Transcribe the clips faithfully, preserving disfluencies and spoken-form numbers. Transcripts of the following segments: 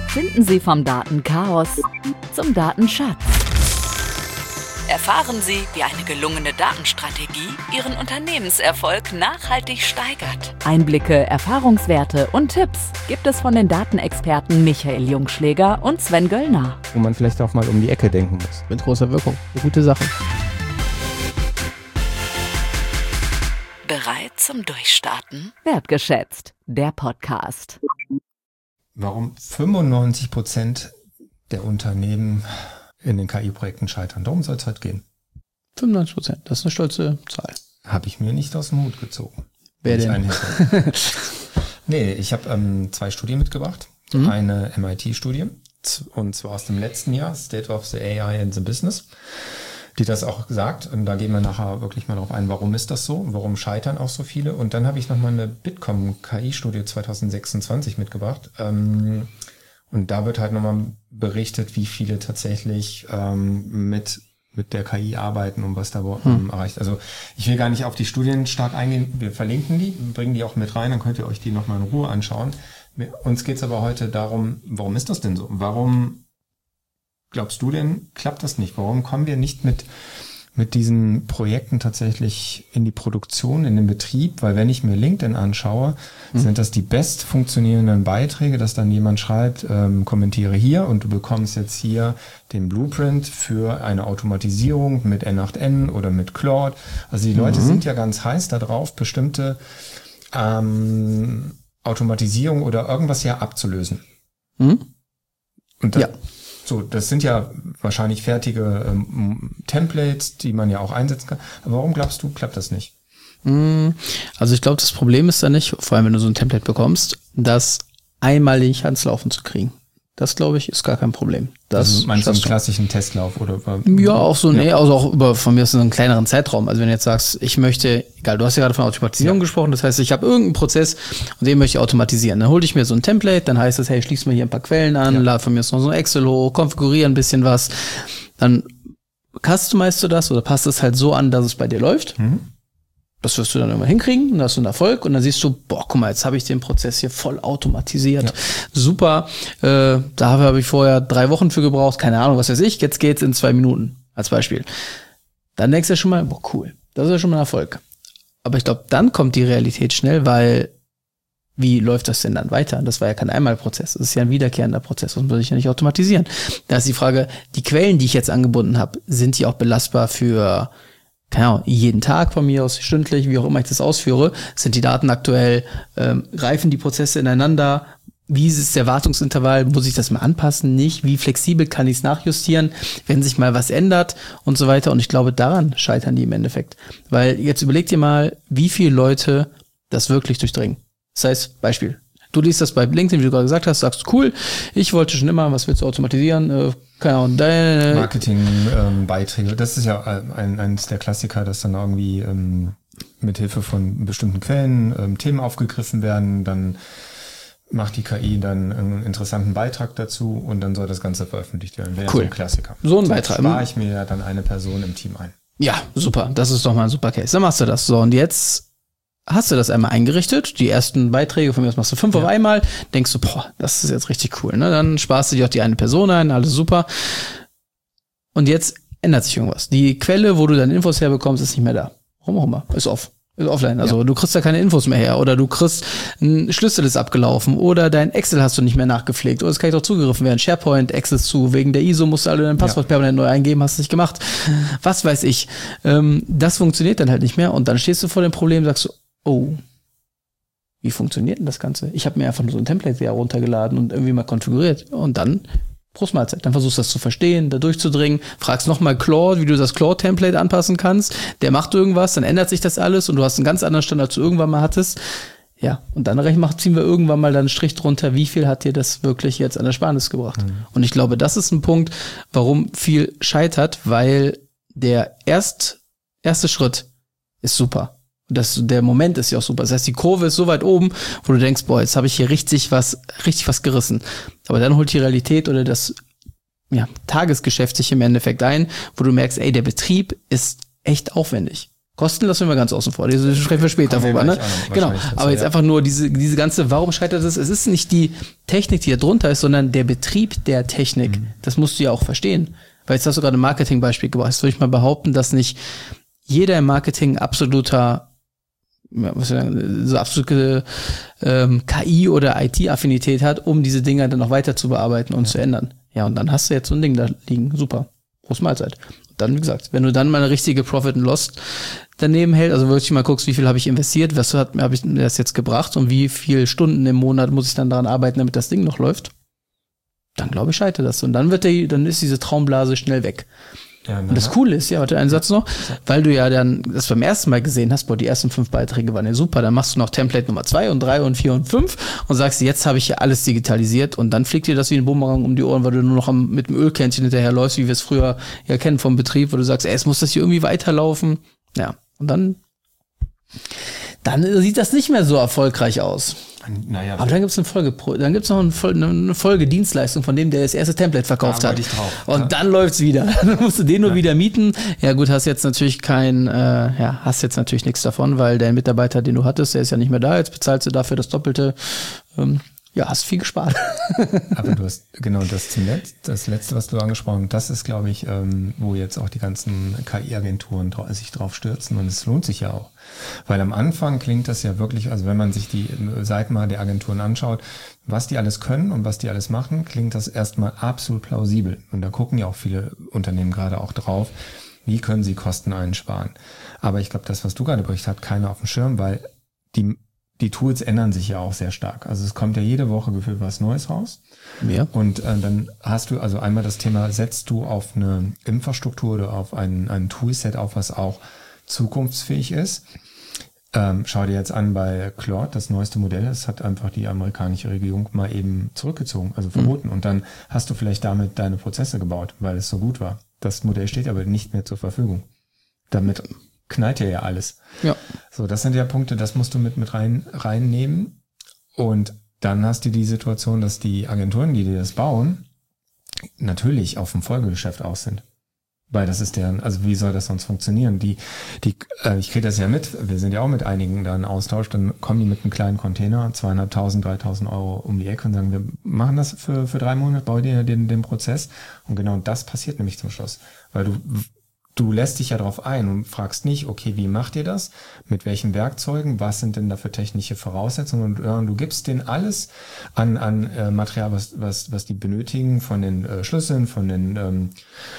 Finden Sie vom Datenchaos zum Datenschatz. Erfahren Sie, wie eine gelungene Datenstrategie Ihren Unternehmenserfolg nachhaltig steigert. Einblicke, Erfahrungswerte und Tipps gibt es von den Datenexperten Michael Jungschläger und Sven Göllner. Wo man vielleicht auch mal um die Ecke denken muss. Mit großer Wirkung. Eine gute Sache. Bereit zum Durchstarten? Wertgeschätzt, der Podcast. Warum fünfundneunzig Prozent der Unternehmen in den K I-Projekten scheitern. Darum soll es heute gehen. fünfundneunzig Prozent, das ist eine stolze Zahl. Habe ich mir nicht aus dem Hut gezogen. Wer denn? nee, ich habe ähm, zwei Studien mitgebracht. Mhm. Eine M I T-Studie, und zwar aus dem letzten Jahr, State of the A I in the Business, die das auch sagt. Und da gehen wir nachher wirklich mal drauf ein, warum ist das so? Warum scheitern auch so viele? Und dann habe ich nochmal eine Bitkom-K I-Studie zwanzig sechsundzwanzig mitgebracht. Ähm, Und da wird halt nochmal berichtet, wie viele tatsächlich ähm, mit mit der K I arbeiten und was da ähm, hm. erreicht. Also ich will gar nicht auf die Studien stark eingehen. Wir verlinken die, bringen die auch mit rein, dann könnt ihr euch die nochmal in Ruhe anschauen. Uns geht's aber heute darum, warum ist das denn so? Warum glaubst du denn, klappt das nicht? Warum kommen wir nicht mit mit diesen Projekten tatsächlich in die Produktion, in den Betrieb? Weil wenn ich mir LinkedIn anschaue, mhm. sind das die best funktionierenden Beiträge, dass dann jemand schreibt, ähm, kommentiere hier und du bekommst jetzt hier den Blueprint für eine Automatisierung mit N acht N oder mit Claude. Also die Leute mhm. sind ja ganz heiß darauf, bestimmte ähm, Automatisierung oder irgendwas ja abzulösen. Mhm. Und da, ja. So, das sind ja wahrscheinlich fertige ähm, Templates, die man ja auch einsetzen kann. Aber warum glaubst du, klappt das nicht? Also ich glaube, das Problem ist da nicht, vor allem wenn du so ein Template bekommst, das einmal nicht ans Laufen zu kriegen. Das, glaube ich, ist gar kein Problem. Das also meinst du einen klassischen Testlauf? Oder? Ja, auch so, ja. nee, also auch über von mir aus einen kleineren Zeitraum. Also wenn du jetzt sagst, ich möchte, egal, du hast ja gerade von Automatisierung ja. gesprochen, das heißt, ich habe irgendeinen Prozess und den möchte ich automatisieren. Dann hole ich mir so ein Template, dann heißt es, hey, schließ mal hier ein paar Quellen an, ja. lade von mir aus noch so ein Excel hoch, konfiguriere ein bisschen was. Dann customizest du das oder passt es halt so an, dass es bei dir läuft. Mhm. Das wirst du dann irgendwann hinkriegen, dann hast du einen Erfolg und dann siehst du, boah, guck mal, jetzt habe ich den Prozess hier voll automatisiert. Ja. Super, äh, da habe ich vorher drei Wochen für gebraucht, keine Ahnung, was weiß ich, jetzt geht's in zwei Minuten, als Beispiel. Dann denkst du ja schon mal, boah, cool, das ist ja schon mal ein Erfolg. Aber ich glaube, dann kommt die Realität schnell, weil wie läuft das denn dann weiter? Das war ja kein Einmalprozess, das ist ja ein wiederkehrender Prozess, das muss ich ja nicht automatisieren. Da ist die Frage, die Quellen, die ich jetzt angebunden habe, sind die auch belastbar für keine Ahnung, jeden Tag von mir aus, stündlich, wie auch immer ich das ausführe, sind die Daten aktuell, ähm, greifen die Prozesse ineinander, wie ist der Wartungsintervall, muss ich das mal anpassen, nicht, wie flexibel kann ich es nachjustieren, wenn sich mal was ändert und so weiter. Und ich glaube, daran scheitern die im Endeffekt. Weil jetzt überleg dir mal, wie viele Leute das wirklich durchdringen. Das heißt, Beispiel, du liest das bei LinkedIn, wie du gerade gesagt hast, sagst, cool, ich wollte schon immer, was willst du automatisieren, äh, keine Ahnung, deine Marketingbeiträge, ähm, das ist ja ein, eines der Klassiker, dass dann irgendwie ähm, mit Hilfe von bestimmten Quellen ähm, Themen aufgegriffen werden, dann macht die K I dann einen interessanten Beitrag dazu und dann soll das Ganze veröffentlicht werden. Wäre cool. So ein Klassiker. So ein Beitrag. Dann spare ich mir ja dann eine Person im Team ein. Ja, super, das ist doch mal ein super Case. Dann machst du das. So, und jetzt hast du das einmal eingerichtet, die ersten Beiträge, von mir aus machst du fünf ja. auf einmal, denkst du, boah, das ist jetzt richtig cool, ne? Dann sparst du dir auch die eine Person ein, alles super. Und jetzt ändert sich irgendwas. Die Quelle, wo du deine Infos herbekommst, ist nicht mehr da. Warum auch immer, ist off, ist offline. Also ja. du kriegst da keine Infos mehr her oder du kriegst, ein Schlüssel ist abgelaufen oder dein Excel hast du nicht mehr nachgepflegt oder es kann doch zugegriffen werden, SharePoint, Access zu, wegen der I S O musst du alle dein Passwort ja. permanent neu eingeben, hast du nicht gemacht. Was weiß ich. Ähm, das funktioniert dann halt nicht mehr und dann stehst du vor dem Problem, sagst du, oh, wie funktioniert denn das Ganze? Ich habe mir einfach nur so ein Template ja runtergeladen und irgendwie mal konfiguriert. Und dann, Prost Mahlzeit. Dann versuchst du das zu verstehen, da durchzudringen, fragst nochmal Claude, wie du das Claude-Template anpassen kannst. Der macht irgendwas, dann ändert sich das alles und du hast einen ganz anderen Standard, als du irgendwann mal hattest. Ja, und dann ziehen wir irgendwann mal dann einen Strich drunter, wie viel hat dir das wirklich jetzt an Ersparnis gebracht? Mhm. Und ich glaube, das ist ein Punkt, warum viel scheitert, weil der erst, erste Schritt ist super. Das, der Moment ist ja auch super. Das heißt, die Kurve ist so weit oben, wo du denkst, boah, jetzt habe ich hier richtig was, richtig was gerissen. Aber dann holt die Realität oder das ja, Tagesgeschäft sich im Endeffekt ein, wo du merkst, ey, der Betrieb ist echt aufwendig. Kosten lassen wir mal ganz außen vor. Das sprechen wir später vorüber, ne? Genau. Aber jetzt ja. einfach nur diese, diese ganze, warum scheitert es? Es ist nicht die Technik, die da drunter ist, sondern der Betrieb der Technik. Mhm. Das musst du ja auch verstehen. Weil jetzt hast du gerade ein Marketingbeispiel gebracht. Jetzt würde ich mal behaupten, dass nicht jeder im Marketing absoluter, ja, was ja, so absolute ähm, K I- oder I T-Affinität hat, um diese Dinger dann noch weiter zu bearbeiten und ja. zu ändern. Ja, und dann hast du jetzt so ein Ding da liegen. Super. Prost Mahlzeit. Dann, wie gesagt, wenn du dann mal eine richtige Profit and Loss daneben hältst, also wirklich mal guckst, wie viel habe ich investiert, was hat habe ich das jetzt gebracht und wie viele Stunden im Monat muss ich dann daran arbeiten, damit das Ding noch läuft, dann glaube ich, scheitert das. Und dann wird der, dann ist diese Traumblase schnell weg. Ja, und das Coole ist, ja, warte, einen Satz noch, weil du ja dann das beim ersten Mal gesehen hast, boah, die ersten fünf Beiträge waren ja super, dann machst du noch Template Nummer zwei und drei und vier und fünf und sagst, jetzt habe ich ja alles digitalisiert und dann fliegt dir das wie ein Bumerang um die Ohren, weil du nur noch am, mit dem Ölkännchen hinterherläufst, wie wir es früher ja kennen vom Betrieb, wo du sagst, ey, es muss das hier irgendwie weiterlaufen. Ja, und dann, dann sieht das nicht mehr so erfolgreich aus. Naja, aber dann gibt es eine Folge, dann gibt es noch eine Folge Dienstleistung von dem, der das erste Template verkauft hat. Drauf, und ja. dann läuft's wieder. Dann musst du den nur ja. wieder mieten. Ja gut, hast jetzt natürlich kein, äh, ja, hast jetzt natürlich nichts davon, weil der Mitarbeiter, den du hattest, der ist ja nicht mehr da. Jetzt bezahlst du dafür das Doppelte. Ähm, ja, hast viel gespart. Aber du hast, genau, das zuletzt, das letzte, was du angesprochen hast, das ist, glaube ich, ähm, wo jetzt auch die ganzen K I-Agenturen dra- sich drauf stürzen und es lohnt sich ja auch. Weil am Anfang klingt das ja wirklich, also wenn man sich die Seiten mal der Agenturen anschaut, was die alles können und was die alles machen, klingt das erstmal absolut plausibel. Und da gucken ja auch viele Unternehmen gerade auch drauf, wie können sie Kosten einsparen. Aber ich glaube, das, was du gerade berichtet, hat keiner auf dem Schirm, weil die Die Tools ändern sich ja auch sehr stark. Also es kommt ja jede Woche gefühlt was Neues raus. Ja. Und äh, dann hast du also einmal das Thema, setzt du auf eine Infrastruktur oder auf ein, ein Toolset auf, was auch zukunftsfähig ist. Ähm, schau dir jetzt an bei Claude, das neueste Modell, das hat einfach die amerikanische Regierung mal eben zurückgezogen, also verboten. Mhm. Und dann hast du vielleicht damit deine Prozesse gebaut, weil es so gut war. Das Modell steht aber nicht mehr zur Verfügung. Damit knallt ja alles. Ja. So, das sind ja Punkte, das musst du mit mit rein reinnehmen. Und dann hast du die Situation, dass die Agenturen, die dir das bauen, natürlich auf dem Folgegeschäft aus sind. Weil das ist deren, also wie soll das sonst funktionieren? Die, die, äh, ich kriege das ja mit, wir sind ja auch mit einigen da in Austausch, dann kommen die mit einem kleinen Container, zweieinhalbtausend, dreitausend Euro um die Ecke und sagen, wir machen das für, für drei Monate, bauen dir den, den Prozess. Und genau das passiert nämlich zum Schluss. Weil du, du lässt dich ja darauf ein und fragst nicht, okay, wie macht ihr das? Mit welchen Werkzeugen? Was sind denn da für technische Voraussetzungen? Und äh, du gibst denen alles an, an äh, Material, was, was, was die benötigen, von den äh, Schlüsseln, von den, ähm,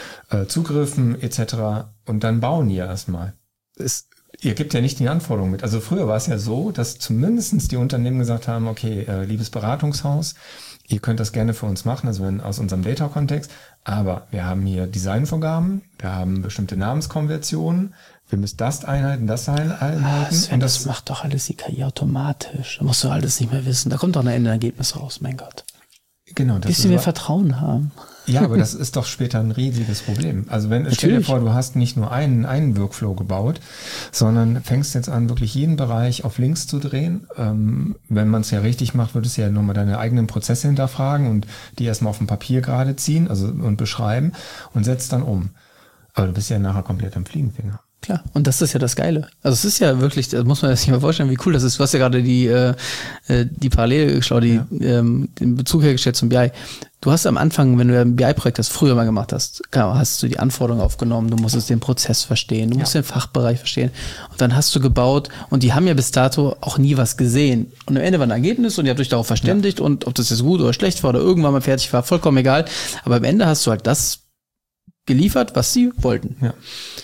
Zugriffen et cetera. Und dann bauen die ja erstmal. Es, ihr gebt ja nicht die Anforderungen mit. Also früher war es ja so, dass zumindestens die Unternehmen gesagt haben, okay, äh, liebes Beratungshaus, ihr könnt das gerne für uns machen, also wenn, aus unserem Data-Kontext, aber wir haben hier Designvorgaben, wir haben bestimmte Namenskonversionen, wir müssen das einhalten, das einhalten. Ah, Sven, und das, das macht doch alles die K I automatisch. Da musst du alles nicht mehr wissen. Da kommt doch ein Ergebnis raus, mein Gott. Genau. Das bisschen mehr Vertrauen haben. Ja, aber das ist doch später ein riesiges Problem. Also wenn, stell dir vor, du hast nicht nur einen, einen Workflow gebaut, sondern fängst jetzt an, wirklich jeden Bereich auf links zu drehen. Ähm, wenn man es ja richtig macht, würdest du ja nochmal deine eigenen Prozesse hinterfragen und die erstmal auf dem Papier gerade ziehen, also und beschreiben und setzt dann um. Aber du bist ja nachher komplett am Fliegenfinger. Klar, und das ist ja das Geile. Also es ist ja wirklich, da muss man sich mal vorstellen, wie cool das ist. Du hast ja gerade die äh, die Parallele geschaut, die, ja. ähm, den Bezug hergestellt zum B I. Du hast am Anfang, wenn du ein B I-Projekt das früher mal gemacht hast, hast du die Anforderungen aufgenommen, du musstest den Prozess verstehen, du musst ja. den Fachbereich verstehen und dann hast du gebaut und die haben ja bis dato auch nie was gesehen. Und am Ende war ein Ergebnis und ihr habt euch darauf verständigt ja. und ob das jetzt gut oder schlecht war oder irgendwann mal fertig war, vollkommen egal. Aber am Ende hast du halt das geliefert, was sie wollten. Ja.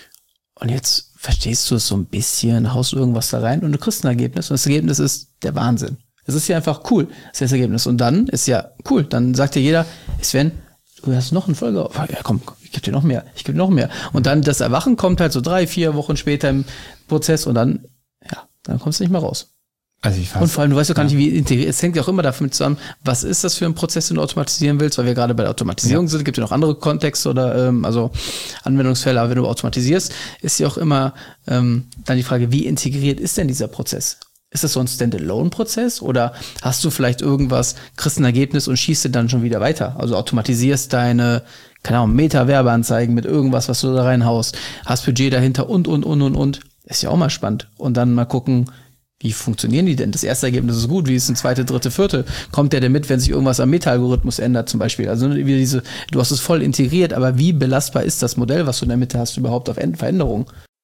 Und jetzt verstehst du es so ein bisschen, haust irgendwas da rein und du kriegst ein Ergebnis. Und das Ergebnis ist der Wahnsinn. Es ist ja einfach cool, das ist das Ergebnis. Und dann ist ja cool. Dann sagt dir jeder, Sven, du hast noch eine Folge auf. Ja, komm, ich gebe dir noch mehr, ich gebe dir noch mehr. Und dann das Erwachen kommt halt so drei, vier Wochen später im Prozess und dann, ja, dann kommst du nicht mehr raus. Also ich und vor allem, du weißt doch gar ja. nicht, wie integriert. Es hängt ja auch immer davon zusammen, was ist das für ein Prozess, den du automatisieren willst, weil wir gerade bei der Automatisierung ja. sind, gibt ja noch andere Kontexte oder ähm, also Anwendungsfälle, aber wenn du automatisierst, ist ja auch immer ähm, dann die Frage, wie integriert ist denn dieser Prozess? Ist das so ein Standalone-Prozess oder hast du vielleicht irgendwas, kriegst ein Ergebnis und schießt dann schon wieder weiter? Also automatisierst deine, keine Ahnung, Meta-Werbeanzeigen mit irgendwas, was du da reinhaust, hast Budget dahinter und, und, und, und, und. Ist ja auch mal spannend. Und dann mal gucken, Wie funktionieren die denn? Das erste Ergebnis ist gut. Wie ist ein zweite, dritte, vierte? Kommt der denn mit, wenn sich irgendwas am Meta-Algorithmus ändert zum Beispiel? Also wie diese, du hast es voll integriert, aber wie belastbar ist das Modell, was du in der Mitte hast, überhaupt auf Veränderungen?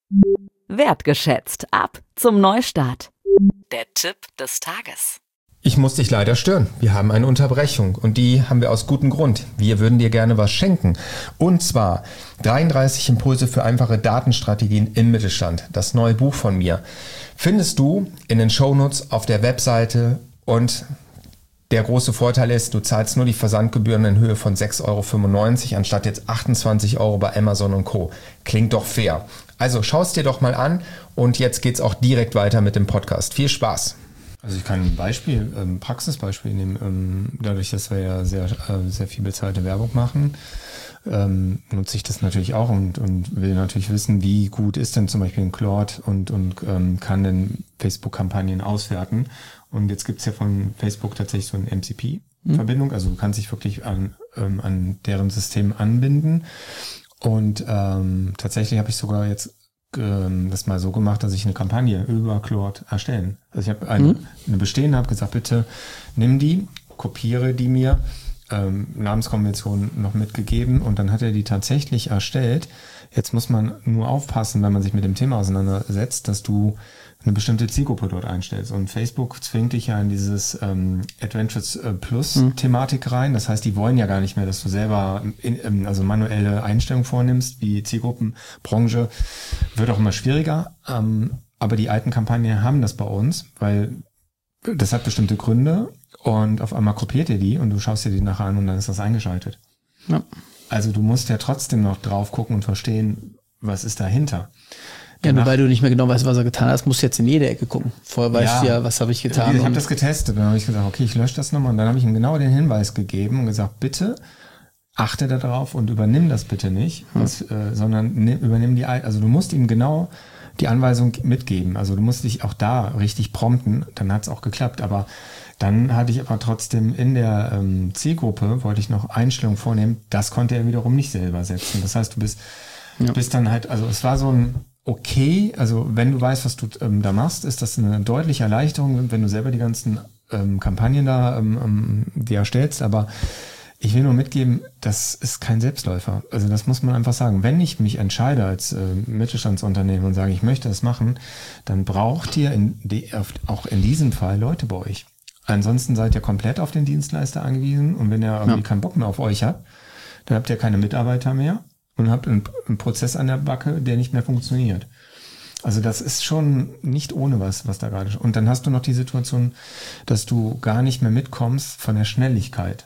Wertgeschätzt. Ab zum Neustart. Der Tipp des Tages. Ich muss dich leider stören. Wir haben eine Unterbrechung und die haben wir aus gutem Grund. Wir würden dir gerne was schenken. Und zwar dreiunddreißig Impulse für einfache Datenstrategien im Mittelstand. Das neue Buch von mir findest du in den Shownotes auf der Webseite und der große Vorteil ist, du zahlst nur die Versandgebühren in Höhe von sechs Euro fünfundneunzig anstatt jetzt achtundzwanzig Euro bei Amazon und Co. Klingt doch fair. Also schau es dir doch mal an und jetzt geht's auch direkt weiter mit dem Podcast. Viel Spaß! Also ich kann ein Beispiel, ein Praxisbeispiel nehmen. Dadurch, dass wir ja sehr, sehr viel bezahlte Werbung machen, ähm, nutze ich das natürlich auch und, und will natürlich wissen, wie gut ist denn zum Beispiel ein Claude und, und ähm, kann denn Facebook-Kampagnen auswerten. Und jetzt gibt's ja von Facebook tatsächlich so eine M C P-Verbindung. Mhm. Also du kannst dich wirklich an, ähm, an deren System anbinden. Und ähm, tatsächlich habe ich sogar jetzt das mal so gemacht, dass ich eine Kampagne über Claude erstellen. Also ich habe eine, mhm. eine bestehende, habe gesagt, bitte nimm die, kopiere die mir, ähm, Namenskombination noch mitgegeben und dann hat er die tatsächlich erstellt. Jetzt muss man nur aufpassen, wenn man sich mit dem Thema auseinandersetzt, dass du eine bestimmte Zielgruppe dort einstellst. Und Facebook zwingt dich ja in dieses ähm, Adventures Plus mhm. Thematik rein. Das heißt, die wollen ja gar nicht mehr, dass du selber in, also manuelle Einstellungen vornimmst, wie Zielgruppen, Branche. Wird auch immer schwieriger. Ähm, aber die alten Kampagnen haben das bei uns, weil das hat bestimmte Gründe und auf einmal kopiert ihr die und du schaust dir die nachher an und dann ist das eingeschaltet. Ja. Also du musst ja trotzdem noch drauf gucken und verstehen, was ist dahinter. Ja, nur weil du nicht mehr genau weißt, was er getan hat, musst du jetzt in jede Ecke gucken. Vorher weißt du ja, ja, was habe ich getan. Ich habe das getestet, dann habe ich gesagt, okay, ich lösche das nochmal und dann habe ich ihm genau den Hinweis gegeben und gesagt, bitte achte da drauf und übernimm das bitte nicht, hm. was, äh, sondern nimm, übernimm die, also du musst ihm genau die Anweisung mitgeben. Also du musst dich auch da richtig prompten, dann hat es auch geklappt. Aber dann hatte ich aber trotzdem in der ähm, Zielgruppe, wollte ich noch Einstellungen vornehmen, das konnte er wiederum nicht selber setzen. Das heißt, du bist, ja. bist dann halt, also es war so ein okay, also wenn du weißt, was du ähm, da machst, ist das eine deutliche Erleichterung, wenn du selber die ganzen ähm, Kampagnen da ähm, ähm, dir erstellst, aber ich will nur mitgeben, das ist kein Selbstläufer. Also das muss man einfach sagen. Wenn ich mich entscheide als äh, Mittelstandsunternehmen und sage, ich möchte das machen, dann braucht ihr in die, auch in diesem Fall Leute bei euch. Ansonsten seid ihr komplett auf den Dienstleister angewiesen und wenn er irgendwie ja. keinen Bock mehr auf euch hat, dann habt ihr keine Mitarbeiter mehr und habt einen, einen Prozess an der Backe, der nicht mehr funktioniert. Also das ist schon nicht ohne was, was da gerade... Und dann hast du noch die Situation, dass du gar nicht mehr mitkommst von der Schnelligkeit.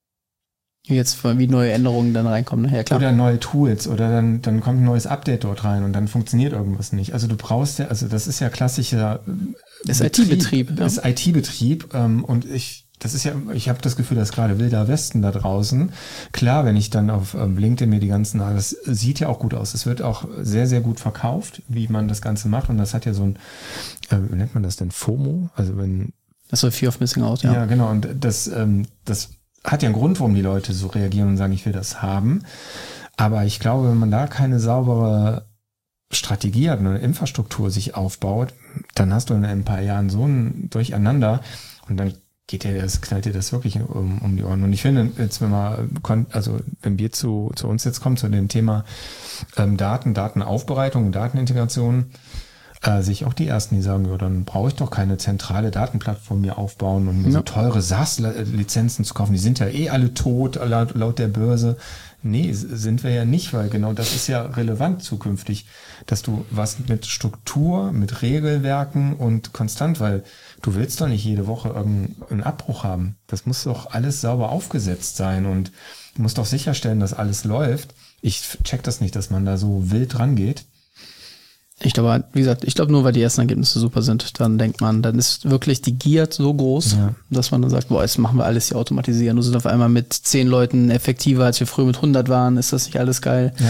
Jetzt, wie neue Änderungen dann reinkommen. Ja, klar. Oder neue Tools oder dann, dann kommt ein neues Update dort rein und dann funktioniert irgendwas nicht. Also du brauchst ja, also das ist ja klassischer... Das I T-Betrieb. Das ja. I T-Betrieb ähm, und ich... Das ist ja, ich habe das Gefühl, das ist gerade wilder Westen da draußen. Klar, wenn ich dann auf ähm, LinkedIn mir die ganzen, das sieht ja auch gut aus. Es wird auch sehr, sehr gut verkauft, wie man das Ganze macht. Und das hat ja so ein, äh, wie nennt man das denn, FOMO? Also wenn das ist so Fear of Missing Out, ja. Ja, genau. Und das, ähm, das hat ja einen Grund, warum die Leute so reagieren und sagen, ich will das haben. Aber ich glaube, wenn man da keine saubere Strategie hat, eine Infrastruktur sich aufbaut, dann hast du in ein paar Jahren so ein Durcheinander und dann geht dir das, knallt dir das wirklich um, um die Ohren. Und ich finde, jetzt wenn man, also wenn wir zu, zu uns jetzt kommen, zu dem Thema ähm, Daten, Datenaufbereitung, Datenintegration, äh, sehe ich auch die Ersten, die sagen, ja, dann brauche ich doch keine zentrale Datenplattform mir aufbauen und mir ja. so teure SaaS-Lizenzen zu kaufen. Die sind ja eh alle tot, laut, laut der Börse. Nee, sind wir ja nicht, weil genau das ist ja relevant zukünftig, dass du was mit Struktur, mit Regelwerken und konstant, weil du willst doch nicht jede Woche irgendeinen Abbruch haben. Das muss doch alles sauber aufgesetzt sein und du musst doch sicherstellen, dass alles läuft. Ich check das nicht, dass man da so wild rangeht. Ich glaube, wie gesagt, ich glaube nur, weil die ersten Ergebnisse super sind, dann denkt man, dann ist wirklich die Gier so groß, ja. dass man dann sagt, boah, jetzt machen wir alles hier automatisieren. Du sind auf einmal mit zehn Leuten effektiver, als wir früher mit hundert waren. Ist das nicht alles geil? Ja,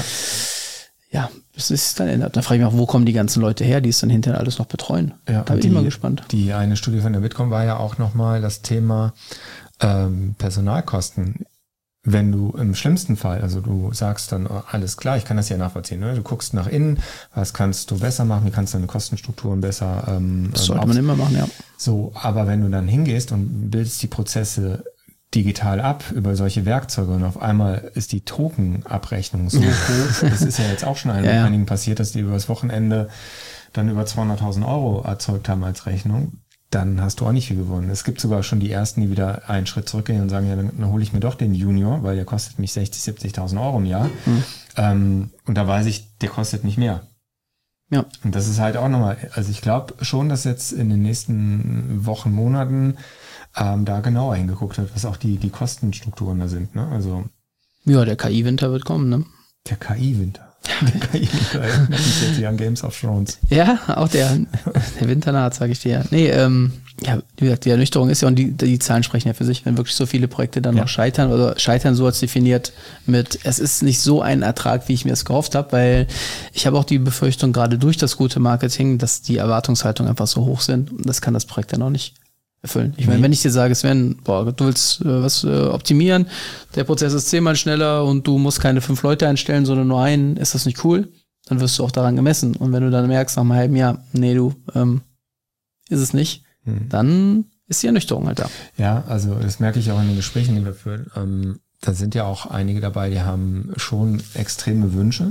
ja, das ist dann ändert. Da frage ich mich auch, wo kommen die ganzen Leute her, die es dann hinterher alles noch betreuen? Ja, da bin ich mal gespannt. Die eine Studie von der Bitkom war ja auch nochmal das Thema ähm, Personalkosten. wenn du im schlimmsten Fall, also du sagst dann, oh, alles klar, ich kann das ja nachvollziehen, ne? Du guckst nach innen, was kannst du besser machen, wie kannst du deine Kostenstrukturen besser ähm, Das sollte man immer machen, ja. So, aber wenn du dann hingehst und bildest die Prozesse digital ab über solche Werkzeuge und auf einmal ist die Tokenabrechnung so hoch, das ist ja jetzt auch schon Ja, ja. einigen passiert, dass die übers Wochenende dann über zweihunderttausend Euro erzeugt haben als Rechnung, dann hast du auch nicht viel gewonnen. Es gibt sogar schon die ersten, die wieder einen Schritt zurückgehen und sagen, ja, dann, dann hole ich mir doch den Junior, weil der kostet mich sechzig, siebzigtausend Euro im Jahr. Mhm. Ähm, und da weiß ich, der kostet nicht mehr. Ja. Und das ist halt auch nochmal, also ich glaube schon, dass jetzt in den nächsten Wochen, Monaten ähm, da genauer hingeguckt wird, was auch die, die Kostenstrukturen da sind. Ne? Also Ja, der K I-Winter wird kommen, ne? der K I-Winter. Der K I-Winter erinnert mich jetzt hier an Games of Thrones. Ja, auch der, der Winter naht, sage ich dir. Nee, ähm, ja, wie gesagt, die Ernüchterung ist ja, und die, die Zahlen sprechen ja für sich, wenn wirklich so viele Projekte dann Ja. noch scheitern, oder scheitern so als definiert mit, es ist nicht so ein Ertrag, wie ich mir es gehofft habe, weil ich habe auch die Befürchtung, gerade durch das gute Marketing, dass die Erwartungshaltungen einfach so hoch sind, und das kann das Projekt dann auch nicht erfüllen. Ich meine, Nee. wenn ich dir sage, Sven, boah, du willst äh, was äh, optimieren, der Prozess ist zehnmal schneller und du musst keine fünf Leute einstellen, sondern nur einen, ist das nicht cool? Dann wirst du auch daran gemessen. Und wenn du dann merkst nach einem halben Jahr, nee, du, ähm, ist es nicht, Hm. dann ist die Ernüchterung halt da. Ja, also das merke ich auch in den Gesprächen, die wir führen. Ähm, da sind ja auch einige dabei, die haben schon extreme Wünsche.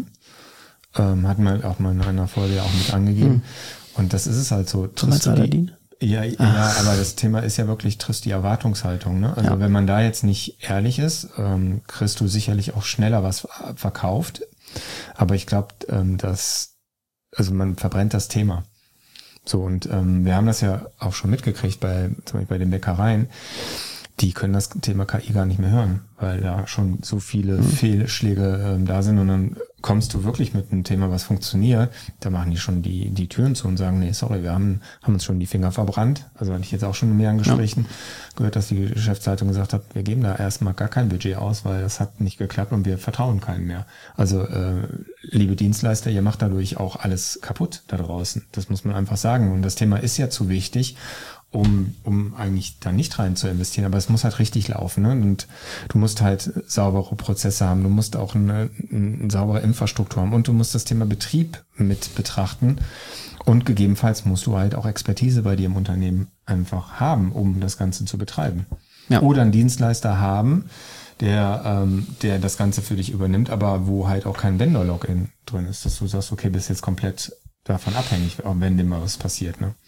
Ähm, hatten wir auch mal in einer Folge ja auch mit angegeben. Hm. Und das ist es halt so. Du meinst Triffst du die- Aladdin? Ja, ja, aber das Thema ist ja wirklich, triffst die Erwartungshaltung. Ne? Also Ja. wenn man da jetzt nicht ehrlich ist, ähm, kriegst du sicherlich auch schneller was verkauft. Aber ich glaube, ähm, dass, also man verbrennt das Thema. So, und ähm, wir haben das ja auch schon mitgekriegt bei, zum Beispiel bei den Bäckereien. Die können das Thema K I gar nicht mehr hören, weil da schon so viele Mhm. Fehlschläge ähm, da sind, und dann kommst du wirklich mit einem Thema, was funktioniert, da machen die schon die die Türen zu und sagen, nee, sorry, wir haben haben uns schon die Finger verbrannt. Also hatte ich jetzt auch schon in mehreren Gesprächen gehört, dass die Geschäftsleitung gesagt hat, wir geben da erstmal gar kein Budget aus, weil das hat nicht geklappt und wir vertrauen keinem mehr. Also äh, liebe Dienstleister, ihr macht dadurch auch alles kaputt da draußen. Das muss man einfach sagen. Und das Thema ist ja zu wichtig, um um eigentlich da nicht rein zu investieren. Aber es muss halt richtig laufen, ne? Und du musst halt saubere Prozesse haben, du musst auch eine, eine saubere Infrastruktur haben und du musst das Thema Betrieb mit betrachten. Und gegebenenfalls musst du halt auch Expertise bei dir im Unternehmen einfach haben, um das Ganze zu betreiben. Ja. Oder einen Dienstleister haben, der ähm, der das Ganze für dich übernimmt, aber wo halt auch kein Vendor-Login drin ist, dass du sagst, okay, bist jetzt komplett davon abhängig, auch wenn dir mal was passiert, ne?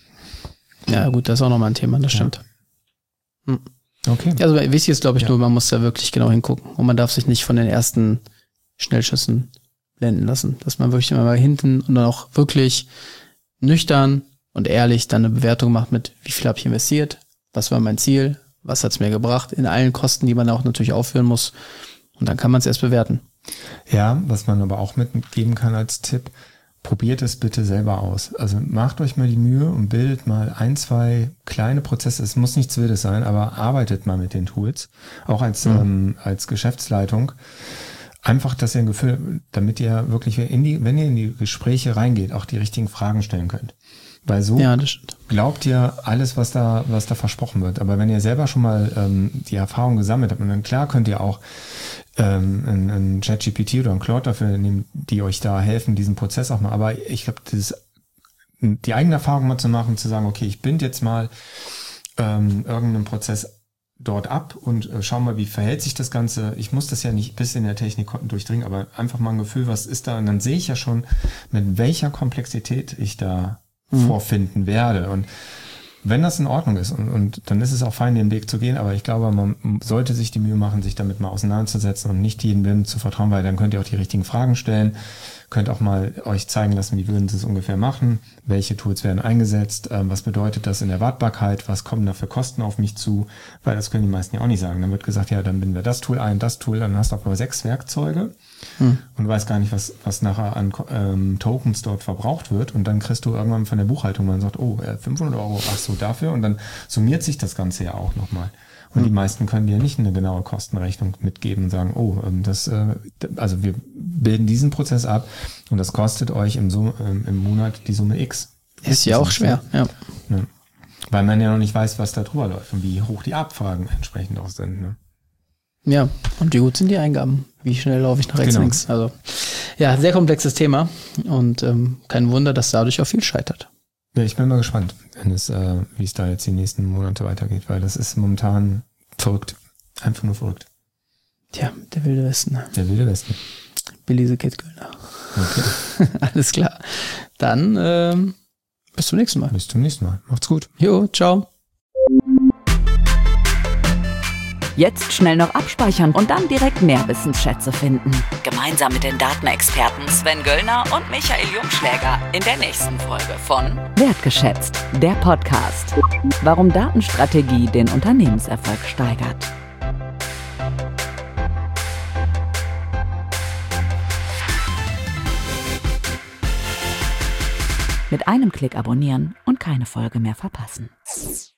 Ja, gut, das ist auch nochmal ein Thema, das Ja. stimmt. Hm. Okay. Also wichtig ist, glaube ich, Ja. nur, man muss da wirklich genau hingucken. Und man darf sich nicht von den ersten Schnellschüssen blenden lassen. Dass man wirklich immer mal hinten und dann auch wirklich nüchtern und ehrlich dann eine Bewertung macht mit, wie viel habe ich investiert, was war mein Ziel, was hat es mir gebracht, in allen Kosten, die man auch natürlich aufführen muss. Und dann kann man es erst bewerten. Ja, was man aber auch mitgeben kann als Tipp, probiert es bitte selber aus. Also macht euch mal die Mühe und bildet mal ein, zwei kleine Prozesse. Es muss nichts Wildes sein, aber arbeitet mal mit den Tools. Auch als, mhm. ähm, als Geschäftsleitung. Einfach, dass ihr ein Gefühl, damit ihr wirklich, in die, wenn ihr in die Gespräche reingeht, auch die richtigen Fragen stellen könnt. Weil so ja, das stimmt. glaubt ihr alles, was da, was da versprochen wird. Aber wenn ihr selber schon mal ähm, die Erfahrung gesammelt habt, und dann klar könnt ihr auch ähm, ein, ein ChatGPT oder ein Claude dafür nehmen, die euch da helfen, diesen Prozess auch mal. Aber ich glaube, das die eigene Erfahrung mal zu machen, zu sagen, okay, ich binde jetzt mal ähm, irgendeinen Prozess dort ab und äh, schau mal, wie verhält sich das Ganze. Ich muss das ja nicht bis in der Technik durchdringen, aber einfach mal ein Gefühl, was ist da? Und dann sehe ich ja schon, mit welcher Komplexität ich da mhm. vorfinden werde. Und wenn das in Ordnung ist, und, und dann ist es auch fein, den Weg zu gehen, aber ich glaube, man sollte sich die Mühe machen, sich damit mal auseinanderzusetzen und nicht jedem Willen zu vertrauen, weil dann könnt ihr auch die richtigen Fragen stellen, könnt auch mal euch zeigen lassen, wie würden sie es ungefähr machen, welche Tools werden eingesetzt, ähm, was bedeutet das in der Wartbarkeit, was kommen da für Kosten auf mich zu, weil das können die meisten ja auch nicht sagen. Dann wird gesagt, ja, dann binden wir das Tool ein, das Tool, dann hast du aber sechs Werkzeuge hm. und weißt gar nicht, was was nachher an ähm, Tokens dort verbraucht wird, und dann kriegst du irgendwann von der Buchhaltung, man sagt, oh, äh, fünfhundert Euro, ach so, dafür, und dann summiert sich das Ganze ja auch nochmal. Und die meisten können dir nicht eine genaue Kostenrechnung mitgeben und sagen, oh, das, also wir bilden diesen Prozess ab und das kostet euch im, Summe, im Monat die Summe X. Ist ja auch schwer, ja. ja. Weil man ja noch nicht weiß, was da drüber läuft und wie hoch die Abfragen entsprechend auch sind. Ne? Ja, und wie gut sind die Eingaben? Wie schnell laufe ich nach rechts, Genau. links? Also, ja, sehr komplexes Thema und ähm, kein Wunder, dass dadurch auch viel scheitert. Ja, ich bin mal gespannt, wenn es, äh, wie es da jetzt die nächsten Monate weitergeht, weil das ist momentan verrückt. Einfach nur verrückt. Tja, der wilde Westen. Der wilde Westen. Billy the Kid Göllner. Okay. Alles klar. Dann ähm, bis zum nächsten Mal. Bis zum nächsten Mal. Macht's gut. Jo, ciao. Jetzt schnell noch abspeichern und dann direkt mehr Wissensschätze finden. Gemeinsam mit den Datenexperten Sven Göllner und Michael Jungschläger in der nächsten Folge von Wertgeschätzt, der Podcast. Warum Datenstrategie den Unternehmenserfolg steigert. Mit einem Klick abonnieren und keine Folge mehr verpassen.